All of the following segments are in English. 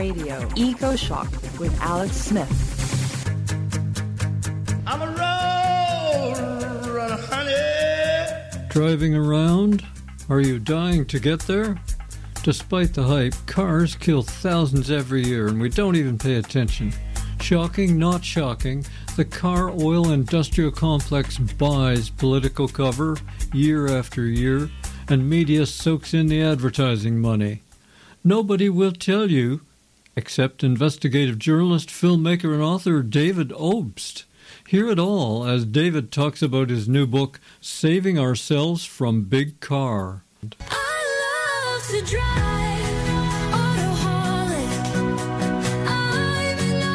Radio Eco Shock with Alex Smith. I'm a road runner, honey. Driving around? Are you dying to get there? Despite the hype, cars kill thousands every year and we don't even pay attention. Shocking, not shocking, the car oil industrial complex buys political cover year after year, and media soaks in the advertising money. Nobody will tell you, except investigative journalist, filmmaker, and author David Obst. Hear it all as David talks about his new book, Saving Ourselves from Big Car. I love to drive, autoholic. I'm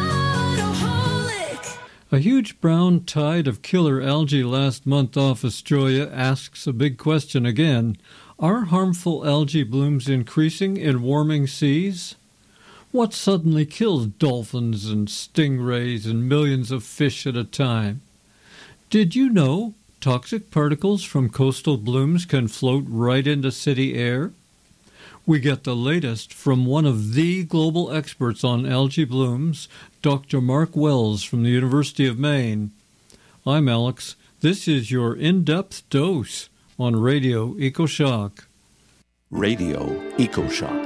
an autoholic. A huge brown tide of killer algae last month off Australia asks a big question again. Are harmful algae blooms increasing in warming seas? What suddenly kills dolphins and stingrays and millions of fish at a time? Did you know toxic particles from coastal blooms can float right into city air? We get the latest from one of the global experts on algae blooms, Dr. Mark Wells from the University of Maine. I'm Alex. This is your in-depth dose on Radio EcoShock. Radio EcoShock.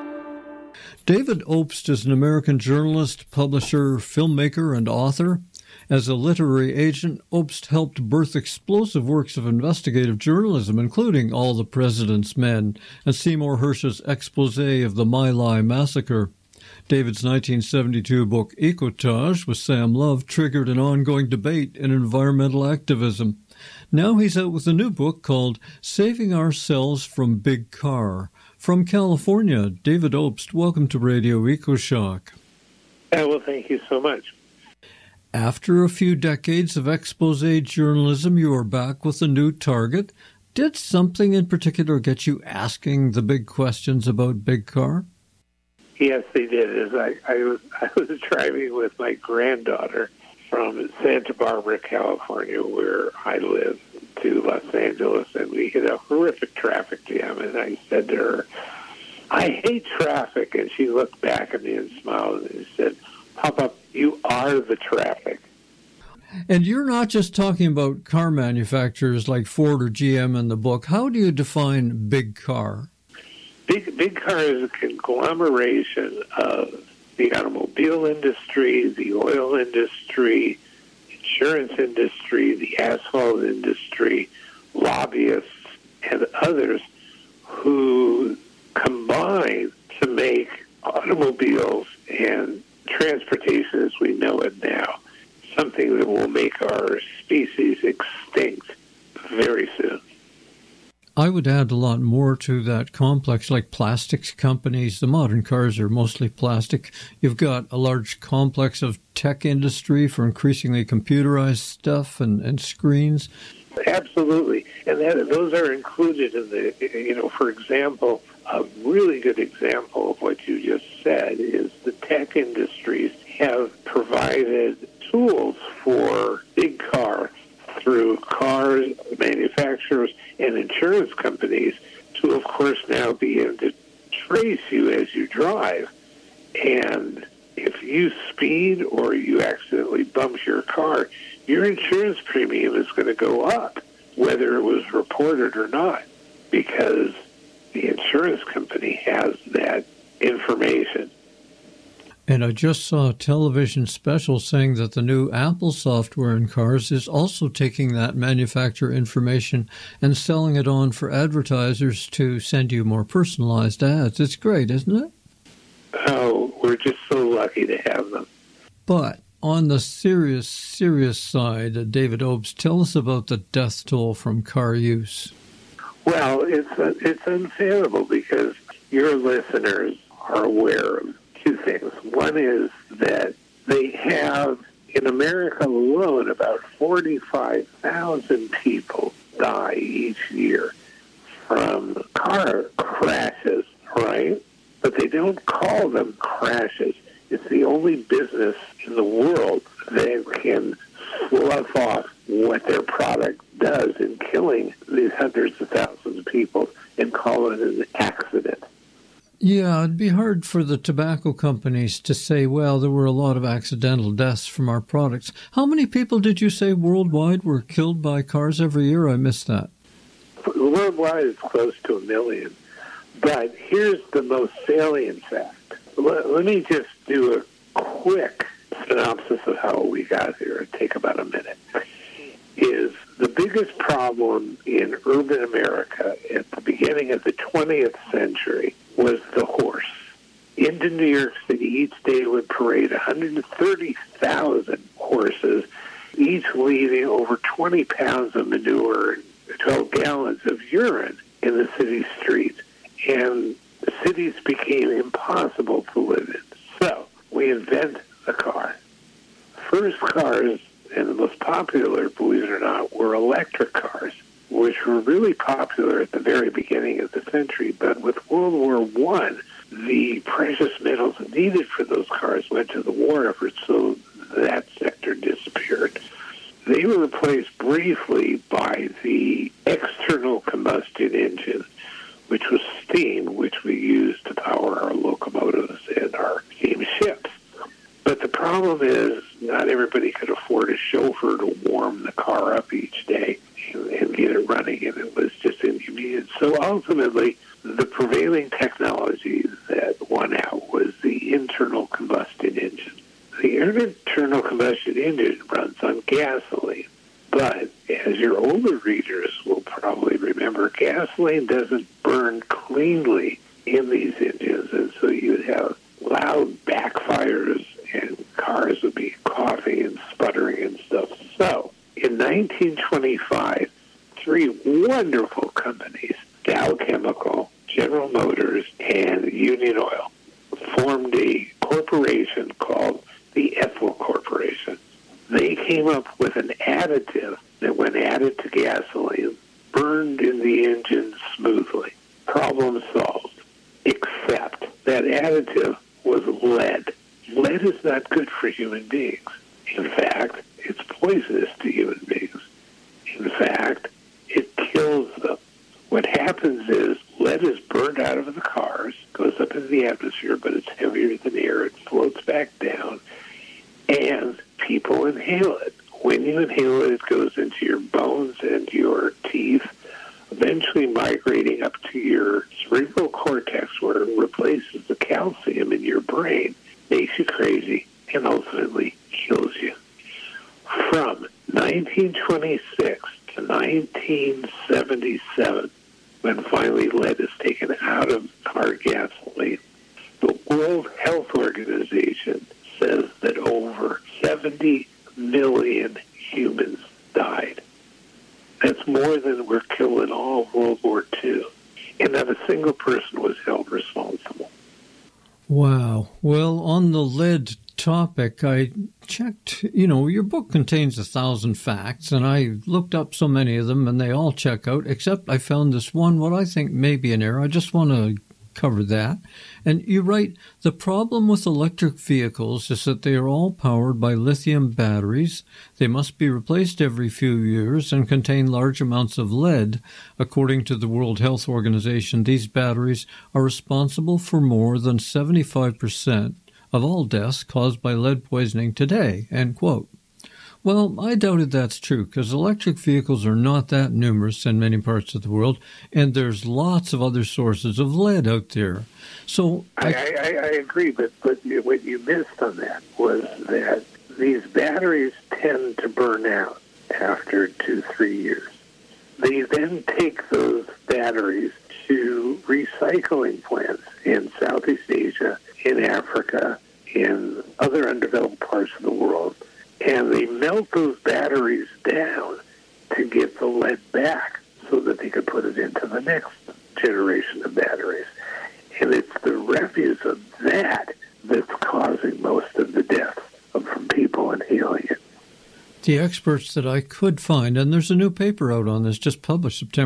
David Obst is an American journalist, publisher, filmmaker, and author. As a literary agent, Obst helped birth explosive works of investigative journalism, including All the President's Men and Seymour Hersh's expose of the My Lai massacre. David's 1972 book Ecotage with Sam Love triggered an ongoing debate in environmental activism. Now he's out with a new book called Saving Ourselves from Big Car. From California, David Obst, welcome to Radio EcoShock. Well, thank you so much. After a few decades of expose journalism, you are back with a new target. Did something in particular get you asking the big questions about Big Car? Yes, they did. As I was driving with my granddaughter from Santa Barbara, California, where I live, to Los Angeles, and we hit a horrific traffic jam. And I said to her, "I hate traffic." And she looked back at me and smiled and said, "Papa, you are the traffic." And you're not just talking about car manufacturers like Ford or GM in the book. How do you define big car? Big car is a conglomeration of the automobile industry, the oil industry, insurance industry, the asphalt industry, lobbyists, and others who combine to make automobiles and transportation as we know it now something that will make our species extinct very soon. I would add a lot more to that complex, like plastics companies. The modern cars are mostly plastic. You've got a large complex of tech industry for increasingly computerized stuff and screens. Absolutely. And those are included in the, for example, a really good example of what you just said is the tech industries have provided tools for big car through car manufacturers and insurance companies to, of course, now be able to trace you as you drive. And if you speed or you accidentally bump your car, your insurance premium is going to go up, whether it was reported or not, because the insurance company has that information. And I just saw a television special saying that the new Apple software in cars is also taking that manufacturer information and selling it on for advertisers to send you more personalized ads. It's great, isn't it? Oh, we're just so lucky to have them. But on the serious side, David Obst, tell us about the death toll from car use. Well, it's unfathomable because your listeners are aware of two things. One is that they have, in America alone, about 45,000 people die each year from car crashes, right? But they don't call them crashes. It's the only business in the world that can slough off what their product does in killing these hundreds of thousands of people and call it an accident. Yeah, it'd be hard for the tobacco companies to say, well, there were a lot of accidental deaths from our products. How many people did you say worldwide were killed by cars every year? I missed that. Worldwide, it's close to 1 million. But here's the most salient fact. Let me just do a quick synopsis of how we got here. It'll take about a minute. Is the biggest problem in urban America at the beginning of the 20th century was the horse. Into New York City, each day would parade 130,000 horses, each leaving over 20 pounds of manure and 12 gallons of urine in the city streets. And the cities became impossible to live in. So we invent the car. First cars, and the most popular, believe it or not, were electric cars, which were really popular at the very beginning of the century. But with World War I, the precious metals needed for those cars went to the war effort, so that sector disappeared. They were replaced briefly by the external combustion engine, which was steam, which we used to power our locomotives and our steam ships. But the problem is not everybody could afford a chauffeur to warm the car up each day and get it running, and it was just inconvenient. So ultimately, the prevailing technology that won out was the internal combustion engine. The internal combustion engine runs on gasoline, but as your older readers will probably remember, gasoline doesn't burn cleanly in these engines, and so you'd have loud backfires and cars would be coughing and sputtering and stuff. So, in 1925, 3 wonderful companies, Dow Chemical, General Motors, and Union Oil, formed a corporation called the Ethyl Corporation. They came up with an additive that, when added to gasoline, burned in the engine smoothly. Problem solved. Except that additive was lead. Lead is not good for human beings. In fact, it's poisonous to human beings. In fact, it kills them. What happens is lead is burned out of the cars, goes up into the atmosphere, but it's heavier than air. It floats back down, and people inhale it. When you inhale it, it goes into your bones and your teeth, eventually migrating up to your cerebral cortex, where it replaces the calcium in your brain, makes you crazy, and ultimately kills you. From 1926 to 1977, when finally lead is taken out of car gasoline, the World Health Organization says that over 70 million humans died. That's more than were killed in all of World War II. And not a single person was held responsible. Wow. Well, on the lead topic, I checked, your book contains 1,000 facts, and I looked up so many of them, and they all check out, except I found this one, what I think may be an error. I just want to cover that. And you write, the problem with electric vehicles is that they are all powered by lithium batteries. They must be replaced every few years and contain large amounts of lead. According to the World Health Organization, these batteries are responsible for more than 75% of all deaths caused by lead poisoning today, end quote. Well, I doubted that's true, because electric vehicles are not that numerous in many parts of the world, and there's lots of other sources of lead out there. So I agree, but what you missed on that was that these batteries tend to burn out after 2-3 years. They then take those batteries to recycling plants in Southeast Asia, in Africa, in other undeveloped parts of the world, and they melt those batteries down to get the lead back so that they could put it into the next generation of batteries. And it's the refuse of that that's causing most of the deaths from people inhaling it. The experts that I could find, and there's a new paper out on this, just published September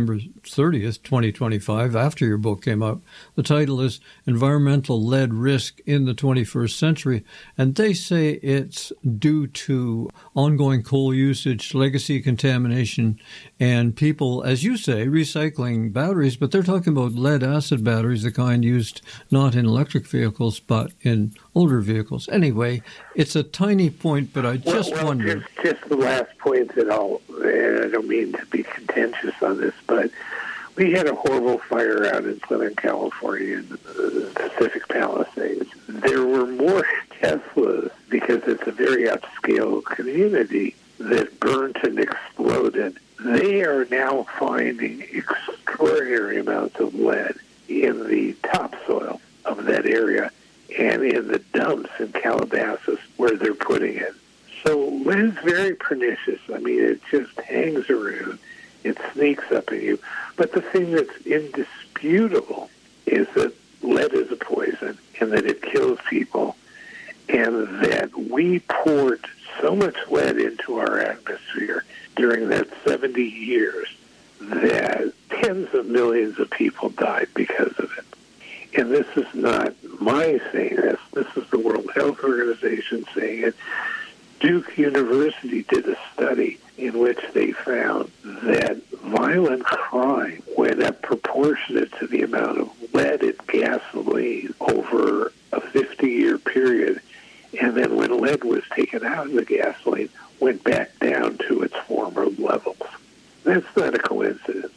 30th, 2025, after your book came out. The title is Environmental Lead Risk in the 21st Century, and they say it's due to ongoing coal usage, legacy contamination, and people, as you say, recycling batteries, but they're talking about lead-acid batteries, the kind used not in electric vehicles, but in older vehicles. Anyway, it's a tiny point, but I just wonder... Just the last point that I don't mean to be contentious on this, but we had a horrible fire out in Southern California in the Pacific Palisades. There were more Teslas, because it's a very upscale community, that burnt and exploded. They are now finding extraordinary amounts of lead in the topsoil of that area and in the dumps in Calabasas where they're putting it. So lead is very pernicious. I mean, it just hangs around. It sneaks up in you. But the thing that's indisputable is that lead is a poison and that it kills people, and that we poured so much lead into our atmosphere during that 70 years that tens of millions of people died because of it. And this is not my saying this. This is the World Health Organization saying it. Duke University did a study in which they found that violent crime went up proportionate to the amount of lead in gasoline over a 50-year period. And then when lead was taken out of the gasoline, went back down to its former levels. That's not a coincidence.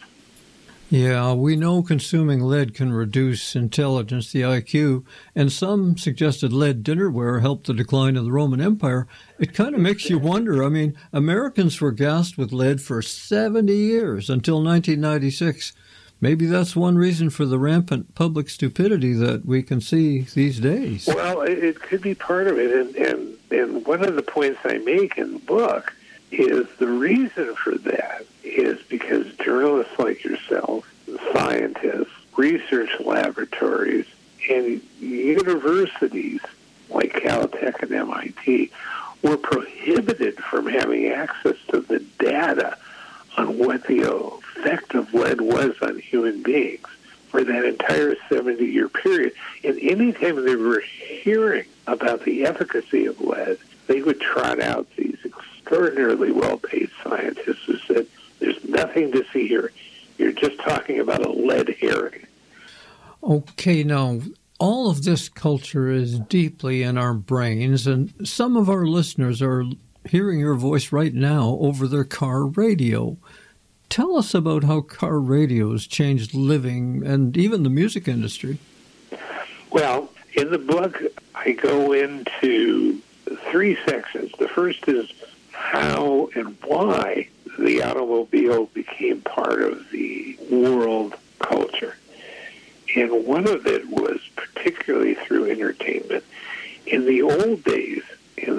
Yeah, we know consuming lead can reduce intelligence, the IQ, and some suggested lead dinnerware helped the decline of the Roman Empire. It kind of makes you wonder. I mean, Americans were gassed with lead for 70 years until 1996. Maybe that's one reason for the rampant public stupidity that we can see these days. Well, it could be part of it, and one of the points I make in the book is the reason for that is because journalists like yourself, scientists, research laboratories, and universities like Caltech and MIT were prohibited from having access to the data on what the effect of lead was on human beings for that entire 70-year period. And any time they were hearing about the efficacy of lead, they would trot out these extraordinarily well-paid scientists who said, there's nothing to see here. You're just talking about a lead herring. Okay, now, all of this culture is deeply in our brains, and some of our listeners are hearing your voice right now over their car radio. Tell us about how car radios changed living and even the music industry. Well, in the book, I go into 3 sections. The first is how and why the automobile became part of the world culture. And one of it was particularly through entertainment. In the old days, in the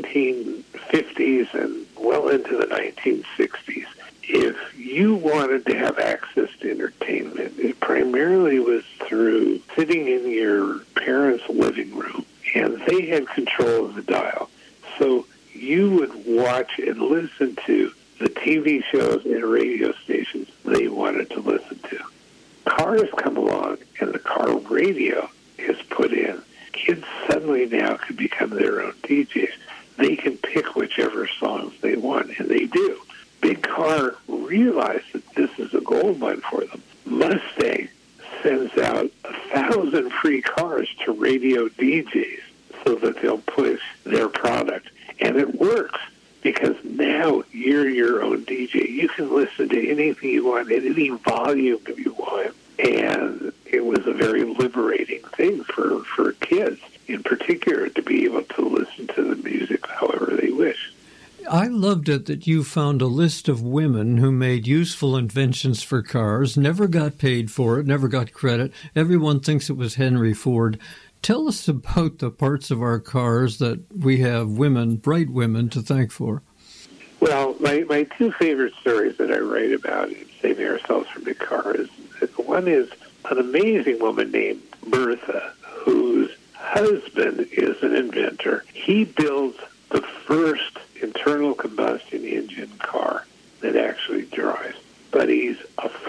1950s and well into the 1960s, if you wanted to have access to entertainment, it primarily was through sitting in your parents' living room, and they had control of the dial. So you would watch and listen to the TV shows and radio stations they wanted to listen to. Cars come along, and the car radio is put in. Kids suddenly now can become their own DJs. They can pick whichever songs they want, and they do. Big Car realized that this is a gold mine for them. Mustang sends out 1,000 free cars to radio DJs so that they'll push their product. And it works because now you're your own DJ. You can listen to anything you want at any volume if you want. And it was a very liberating thing for kids in particular to be able to listen to the music however they wish. I loved it that you found a list of women who made useful inventions for cars, never got paid for it, never got credit. Everyone thinks it was Henry Ford. Tell us about the parts of our cars that we have women, bright women, to thank for. Well, my 2 favorite stories that I write about in Saving Ourselves from Big Car is, one is an amazing woman named Bertha, whose husband is an inventor. He built the first internal combustion engine car that actually drives. But he's afraid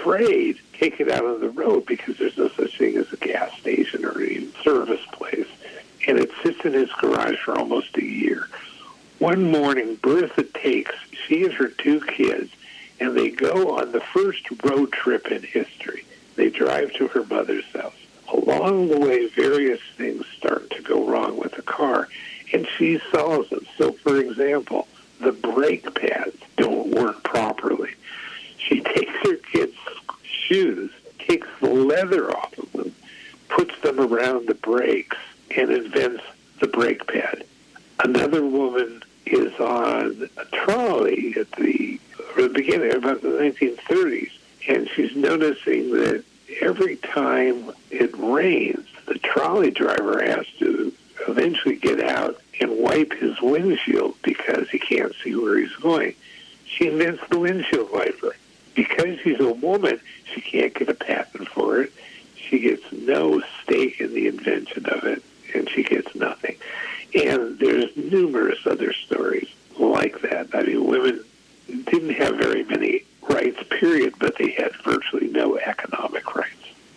afraid to take it out on the road because there's no such thing as a gas station or a service place. And it sits in his garage for almost a year. One morning, Bertha takes, she and her 2 kids, and they go on the first road trip in history. They drive to her mother's house. Along the way, various things start to go wrong with the car, and she solves them. So, for example, the brake pads don't work properly. She takes her kids' shoes, takes the leather off of them, puts them around the brakes, and invents the brake pad. Another woman is on a trolley at the beginning, about the 1930s, and she's noticing that every time it rains, the trolley driver has to eventually get out and wipe his windshield because he can't see where he's going. She invents the windshield wiper. Because she's a woman, she can't get a patent for it. She gets no stake in the invention of it, and she gets nothing. And there's numerous other stories like that. I mean, women didn't have very many rights, period, but they had virtually no economic rights.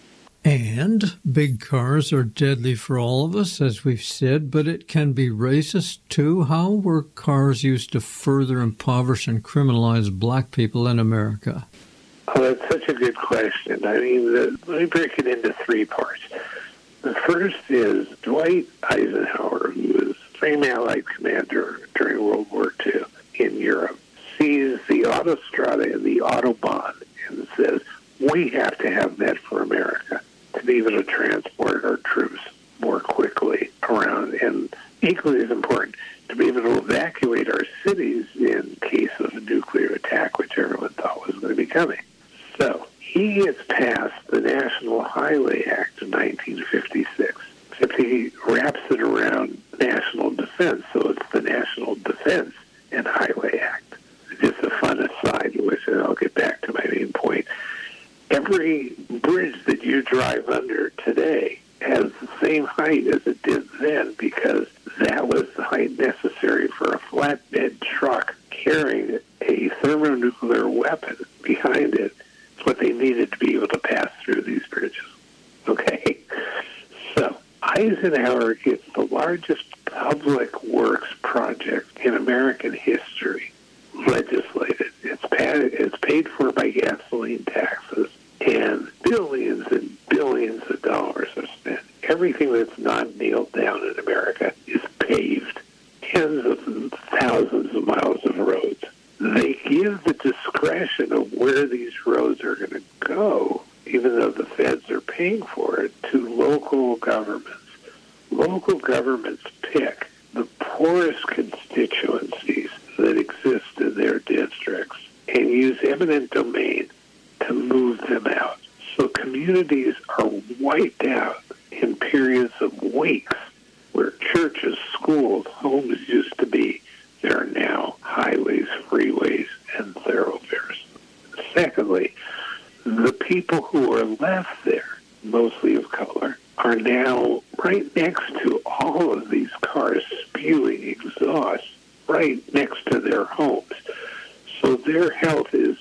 And big cars are deadly for all of us, as we've said, but it can be racist too. How were cars used to further impoverish and criminalize black people in America? Oh, that's such a good question. I mean, let me break it into 3 parts. The first is Dwight Eisenhower, who was frame Allied commander during World War II in Europe, sees the Autostrada and the Autobahn and says, we have to have that for America to be able to transport our troops more quickly around, and equally as important, to be able to evacuate our cities in case of a nuclear attack, which everyone thought was going to be coming. So he gets passed the National Highway Act of 1956, except he wraps it around national defense, so it's the National Defense and Highway Act. Just a fun aside, which I'll get back to my main point. Every bridge that you drive under today has the same height as it did then because that was the height necessary for a flatbed truck carrying a thermonuclear weapon behind it. It's what they needed to be able to pass through these bridges. Okay? So Eisenhower gets the largest public works project in American history legislated. It's paid for by gasoline taxes, and billions and billions of dollars are spent. Everything that's not nailed down in America is paved. Tens of thousands of miles of roads. They give the discretion of where these roads are going to go, even though the feds are paying for it, to local governments. Local governments pick the poorest constituencies that exist in their districts and use eminent domain to move them out. So communities are wiped out in periods of weeks where churches, schools, homes used to be. There are now highways, freeways, and thoroughfares. Secondly, the people who are left there, mostly of color, are now right next to all of these cars spewing exhaust right next to their homes. So their health is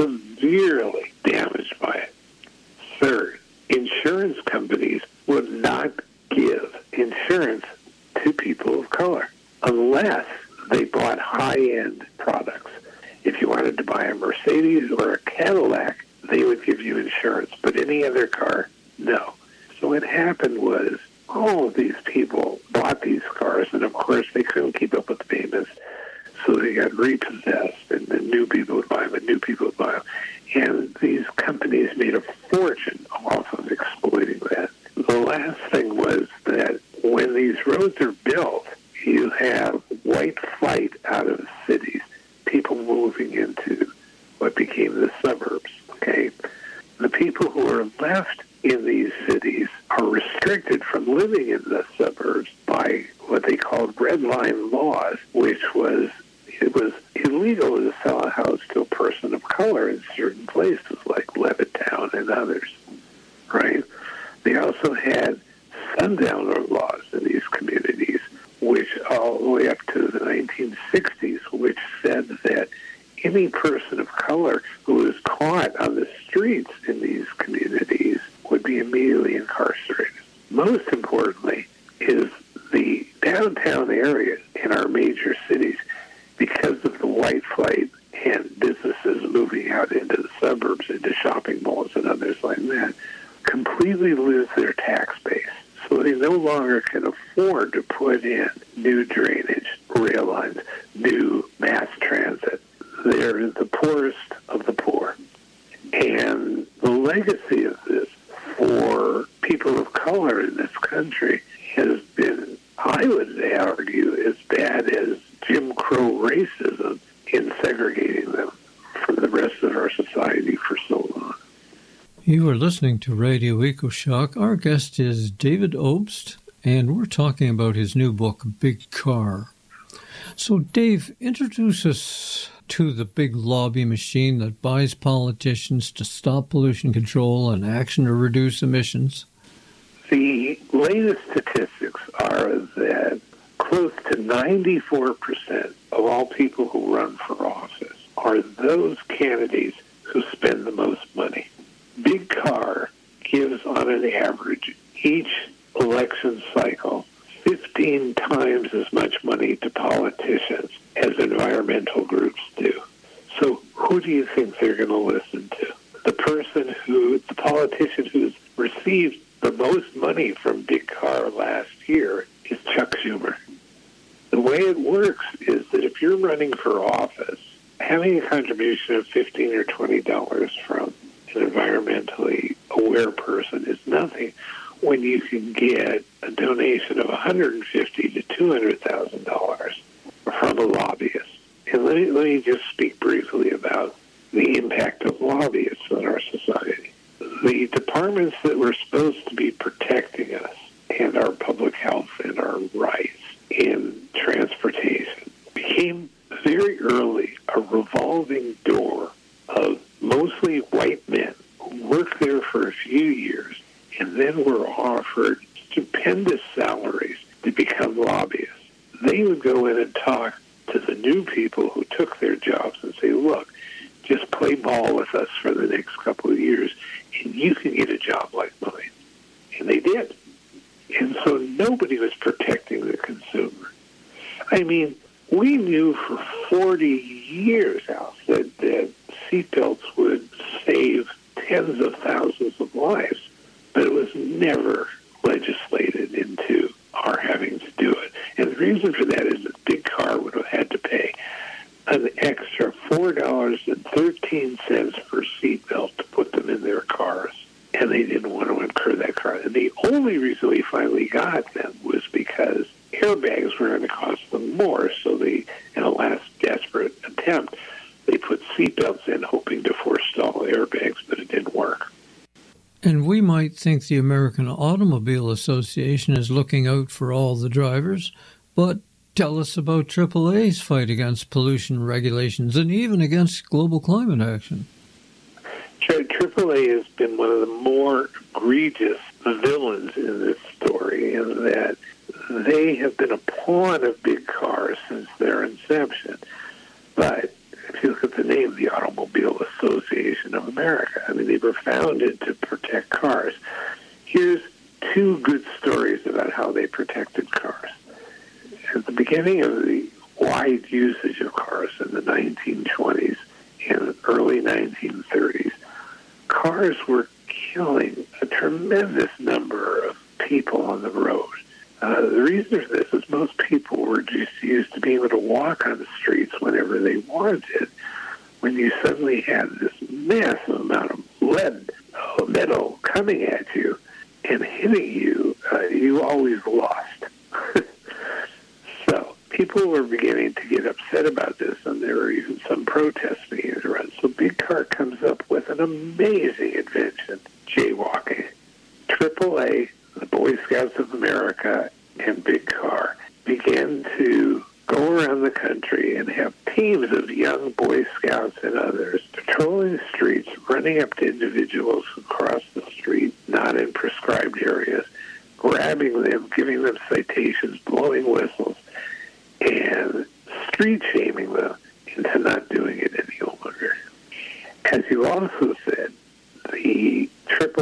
severely damaged by it. Third, insurance companies would not give insurance to people of color unless they bought high-end products. If you wanted to buy a Mercedes or a Cadillac, they would give you insurance, but any other car, no. So what happened was all of these people bought these cars, and of course they couldn't keep up with the payments, so they got repossessed, and then new people would buy them, and new people would buy them. And these companies made a fortune off of exploiting that. The last thing was that when these roads are built, you have white flight out of cities, people moving into what became the suburbs, okay? The people who are left in these cities are restricted from living in the suburbs by what they called red line laws, which was it was illegal to sell a house to a person of color in certain places like Levittown and others, right? They also had sundowner laws in these communities, which all the way up to the 1960s, which said that any person of color who was caught on the streets communities would be immediately incarcerated. Most importantly is the downtown areas in our major cities, because of the white flight and businesses moving out into the suburbs, into shopping malls and others like that, completely lose their tax base. So they no longer can afford to put in new drainage, rail lines, new mass transit. They're the poorest of the poor. And the legacy of this for people of color in this country has been, I would argue, as bad as Jim Crow racism in segregating them from the rest of our society for so long. You are listening to Radio EcoShock. Our guest is David Obst, and we're talking about his new book, Big Car. So, Dave, introduce us to the big lobby machine that buys politicians to stop pollution control and action to reduce emissions. The latest statistics are that close to 94% of all people who run for office are those candidates who spend the most money. Big Car gives, on an average, each election cycle 15 times as much money to politicians as environmental groups do. So who do you think they're going to listen to? The politician who's received the most money from Big Car last year is Chuck Schumer. The way it works is that if you're running for office, having a contribution of $15 or $20 from an environmentally aware person is nothing when you can get a donation of $150,000 to $200,000 from a lobbyist. And let me just speak briefly about the impact of lobbyists on our society. The departments that were supposed to be protecting us and our public health and our rights in transportation became very early a revolving door of mostly white men who worked there for a few years and then were offered stupendous salaries to become lobbyists. They would go in and talk to the new people who took their jobs and say, look, just play ball with us for the next couple of years and you can get a job like mine. And they did. And so nobody was protecting the consumer. I mean, we knew for 40 years, Al, that seatbelts would save tens of thousands of lives, but it was never legislated into our having to do it. And the reason for that is that Big Car would have had to pay an extra $4.13 per seatbelt to put them in their cars, and they didn't want to incur that cost. And the only reason we finally got them was because airbags were going to cost them more, so they, in a last desperate attempt, they put seatbelts in hoping to forestall airbags, but it didn't work. And we might think the American Automobile Association is looking out for all the drivers, but tell us about AAA's fight against pollution regulations and even against global climate action. AAA has been one of the more egregious villains in this story in that they have been a pawn of Big Car since their inception. But if you look at the name, the Automobile Association of America, I mean, they were founded to protect cars. Here's two good stories about how they protected cars. At the beginning of the wide usage of cars in the 1920s and early 1930s, cars were killing a tremendous number of people on the road. The reason for this is most people were just used to being able to walk on the streets whenever they wanted. When you suddenly had this massive amount of lead, metal coming at you and hitting you, you always lost. So people were beginning to get upset about this, and there were even some protests being run. So Big Car comes up with an amazing invention, jaywalking. AAA, the Boy Scouts of America, and Big Car began to go around the country and have teams of young Boy Scouts and others patrolling the streets, running up to individuals who cross the street, not in prescribed areas, grabbing them, giving them citations, blowing whistles, and street shaming them into not doing it any longer. As you also said, the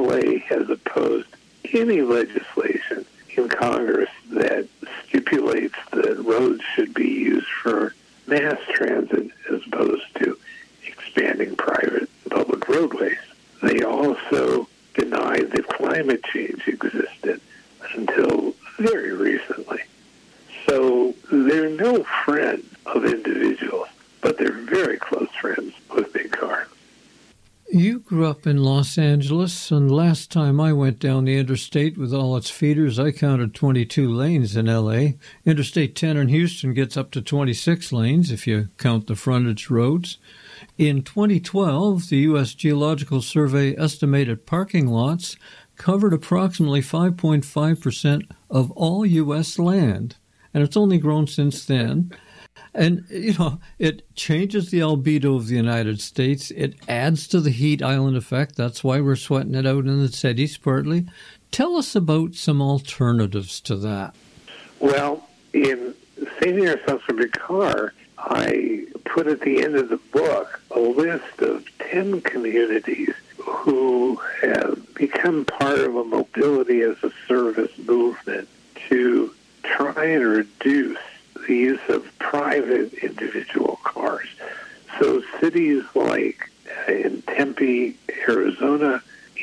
any legislation in Congress that stipulates that roads should be used for mass transit as opposed to expanding private and public roadways. They also denied that climate change existed until very recently. So they're no friends of individuals, but they're very close friends with big cars. You grew up in Los Angeles, and last time I went down the interstate with all its feeders, I counted 22 lanes in L.A. Interstate 10 in Houston gets up to 26 lanes if you count the frontage roads. In 2012, the U.S. Geological Survey estimated parking lots covered approximately 5.5% of all U.S. land, and it's only grown since then. And, it changes the albedo of the United States. It adds to the heat island effect. That's why we're sweating it out in the cities partly. Tell us about some alternatives to that. Well, in Saving Ourselves from a Car, I put at the end of the book a list of 10 communities who have become part of a mobility as a service movement to try and reduce the use of private individual cars. So cities like in Tempe, Arizona,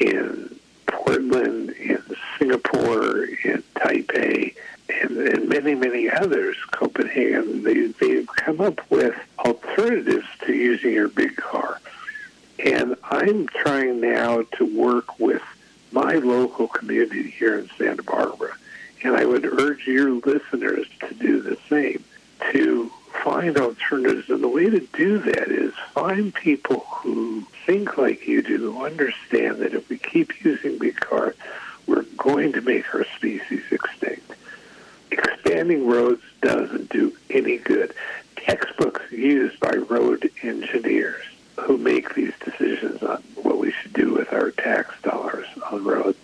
in Portland, in Singapore, in Taipei, and many, many others, Copenhagen, they've come up with alternatives to using your big car. And I'm trying now to work with my local community here in Santa Barbara. And I would urge your listeners to do the same, to find alternatives. And the way to do that is find people who think like you do, who understand that if we keep using big cars, we're going to make our species extinct. Expanding roads doesn't do any good. Textbooks used by road engineers who make these decisions on what we should do with our tax dollars on roads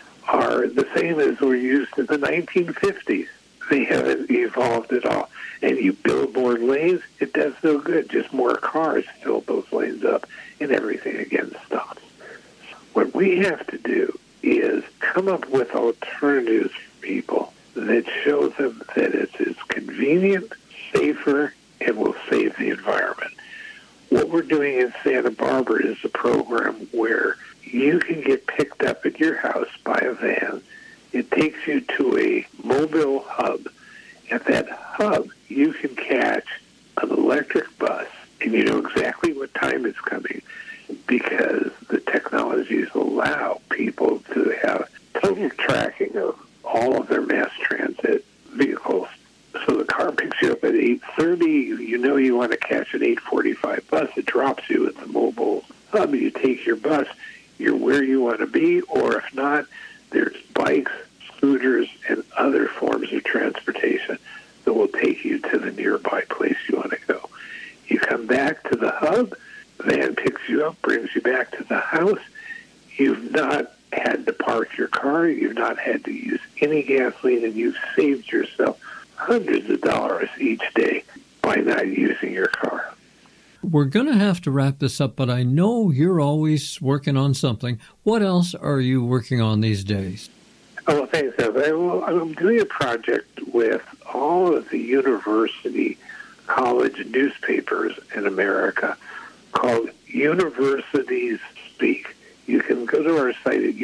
are the same as were used in the 1950s. They haven't evolved at all. And you build more lanes, it does no good. Just more cars fill those lanes up, and everything again stops. What we have to do is come up with alternatives for people that show them that it's convenient, safer, and will save the environment. What we're doing in Santa Barbara is a program where you can get picked up at your house by a van. It takes you to a mobile hub. At that hub, you can catch an electric bus, and you know exactly what time it's coming because the technologies allow people to have total tracking of all of their mass transit vehicles. So the car picks you up at 8:30. You know you want to catch an 8:45 bus. It drops you at the mobile hub. You take your bus. You're where you want to be, or if not, there's bikes, scooters, and other forms of transportation that will take you to the nearby place you want to go. You come back to the hub, van picks you up, brings you back to the house. You've not had to park your car. You've not had to use any gasoline, and you've saved yourself hundreds of dollars each day by not using your car. We're going to have to wrap this up, but I know you're always working on something. What else are you working on these days? Oh, thanks, Evan. I'm doing a project with all of the university college newspapers in America called Universities Speak. You can go to our site at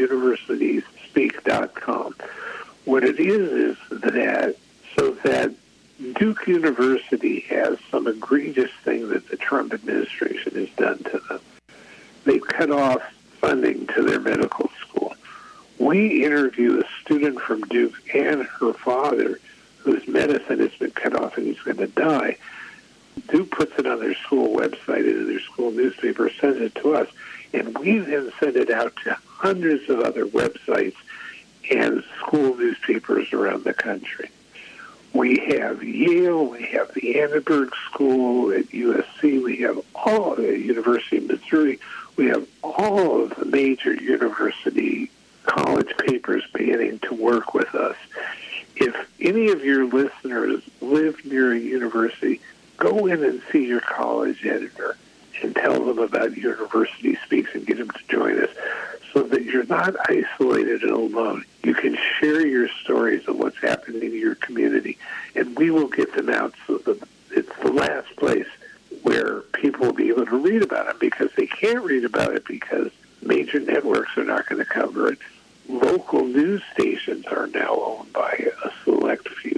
universitiesspeak.com. What it is that so that Duke University has some egregious thing that the Trump administration has done to them. They've cut off funding to their medical school. We interview a student from Duke and her father whose medicine has been cut off and he's going to die. Duke puts it on their school website and their school newspaper sends it to us, and we then send it out to hundreds of other websites and school newspapers around the country. We have Yale, we have the Annenberg School at USC, we have all at the University of Missouri, we have all of the major university college papers beginning to work with us. If any of your listeners live near a university, go in and see your college editor and tell them about University Speaks and get them to join us so that you're not isolated and alone. You can share your stories of what's happening in your community, and we will get them out so that it's the last place where people will be able to read about it, because they can't read about it because major networks are not going to cover it. Local news stations are now owned by a select few.